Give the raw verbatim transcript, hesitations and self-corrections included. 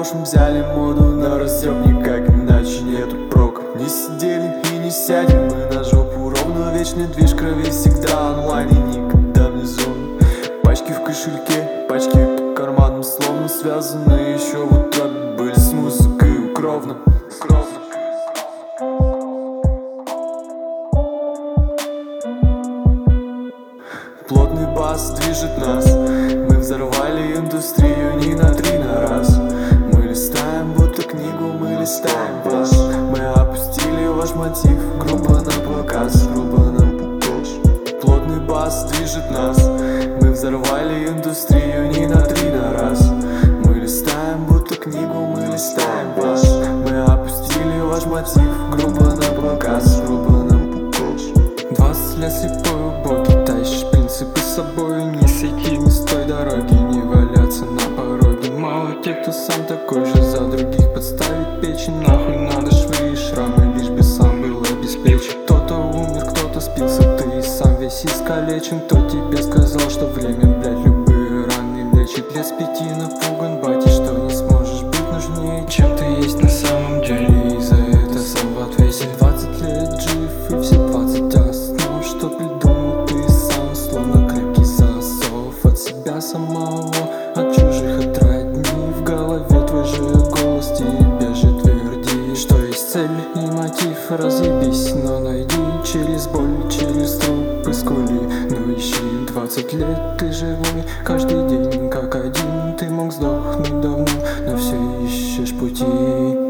прошлом взяли моду на разъем, никак иначе нету прок. Не сидели и не сядем мы на жопу ровно. Вечный движ крови всегда онлайн и никогда внизу. Пачки в кошельке, пачки по карманам словно связаны. Еще вот так были с музыкой укровно. Плотный бас движет нас. Мы взорвали индустрию не на три, на раз. Мы листаем будто книгу, мы листаем вас. Мы опустили ваш мотив, грубо на показ, грубо на показ. Плотный бас движет нас. Мы взорвали индустрию не на три, на раз. Мы листаем будто книгу, мы листаем вас. Мы опустили ваш мотив, грубо на показ, грубо на показ. Двадцать лет слепой убогий, тащишь принципы с собой. Не сойти не с той дороги, не валяться на пороге. Мало тех, кто сам такой же, за других подставить печень. Нахуй надо швы и шрамы, лишь бы сам был обеспечен. Кто-то умер, кто-то спился, ты и сам весь искалечен. Кто тебе сказал, что время, блядь, любые раны лечит? Лет с пяти напуган, бати, что не сможешь быть нужнее, чем ты есть на самом деле, и за это сам в ответе. Двадцать лет жив и все двадцать основ, что придумал ты сам, словно крепкий засов. От себя самого, от чужих, от родни. В голове твой же голос тебе же твердит, что есть цель и мотив. Разъебись, но найди через боль, через трупы скули. Ну ищи, двадцать лет ты живой, каждый день как один. Ты мог сдохнуть давно, но все ищешь пути.